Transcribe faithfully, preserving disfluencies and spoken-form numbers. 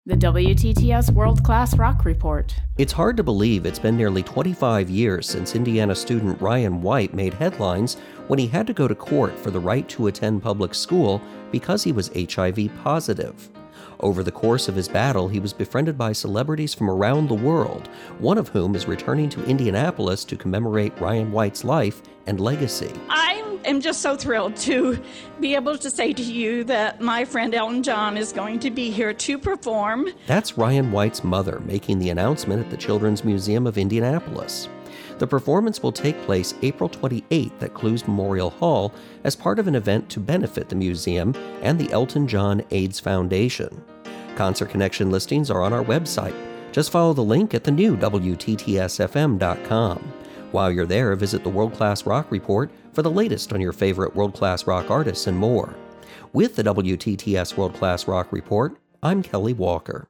The W T T S World Class Rock Report. It's hard to believe it's been nearly twenty-five years since Indiana student Ryan White made headlines when he had to go to court for the right to attend public school because he was H I V positive. Over the course of his battle, he was befriended by celebrities from around the world, one of whom is returning to Indianapolis to commemorate Ryan White's life and legacy. I am just so thrilled to be able to say to you that my friend Elton John is going to be here to perform. That's Ryan White's mother making the announcement at the Children's Museum of Indianapolis. The performance will take place April twenty-eighth at Clues Memorial Hall as part of an event to benefit the museum and the Elton John AIDS Foundation. Concert Connection listings are on our website. Just follow the link at the new W T T S F M dot com. While you're there, visit the World Class Rock Report for the latest on your favorite world-class rock artists and more. With the W T T S World Class Rock Report, I'm Kelly Walker.